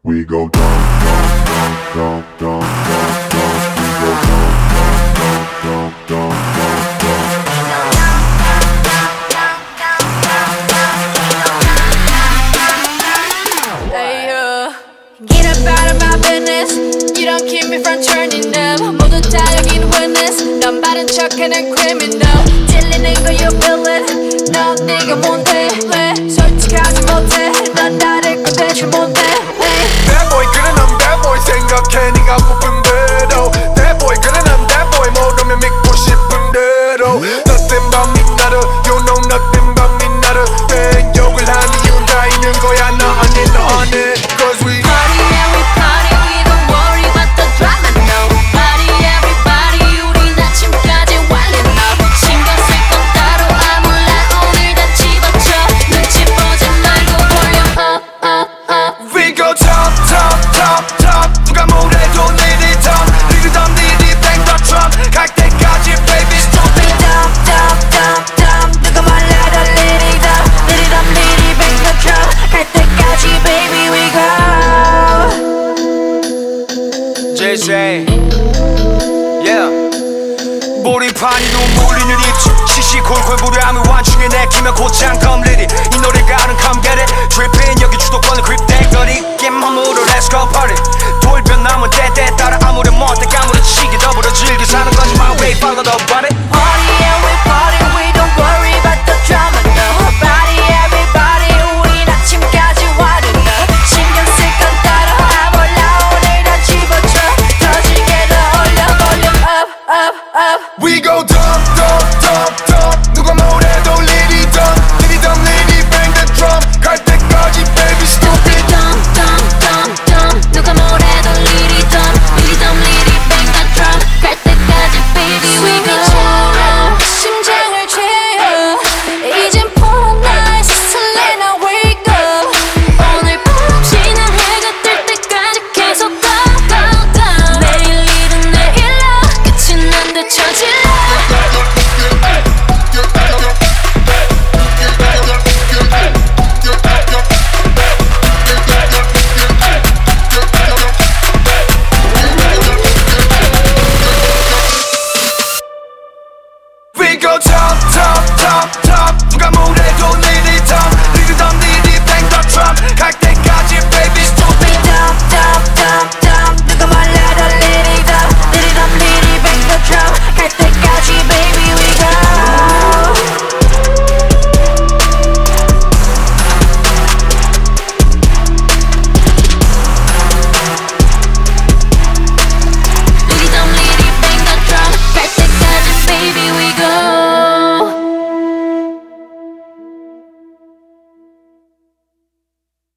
We go dump, dump, dump, dump, dump, dump. We go dump, dump, dump, dump, dump, dump. Hey, get up out of my business. You don't keep me from turning up. 모두 다 여긴 witness. 넌 바른 척하는 criminal. 찔리는 거 you feel it. 넌 네가 뭔데 왜 솔직하지 못해. 넌 나를 꼰대지 못해. That boy 그래 난 that boy 생각해 네가 고픈 대로 That boy 그래 난 that boy 모르면 믿고 싶은 대로 Nothing but me 나를 You know nothing but me 나를 땡 욕을 하는 이유는 다 있는 거야 너 아니 너 안해 Cause we Party and we party we don't worry about the drama no Party everybody 우린 아침까지 whining up 신경 쓸 건 따로 아무나 오늘 다 집어쳐 눈치 보지 말고 볼륨 up up up We go top top top top 누가 뭐래도 내리 top 리듬 니리 땡더 트럼 갈 때까지 baby stop We dump dump dump dump 누가 말해도 리리덤 리리덤 리리 뱅더 drop 갈 때까지 baby we go JJ Yeah 몰입하니도 몰리는 입술 시시콜콜 무료함을 완충해 내키며 곧장 컴리리 이 노래가 아는 come get it Dripping 여기 주도권을 grip 땡거리 긴 몸으로 let's go party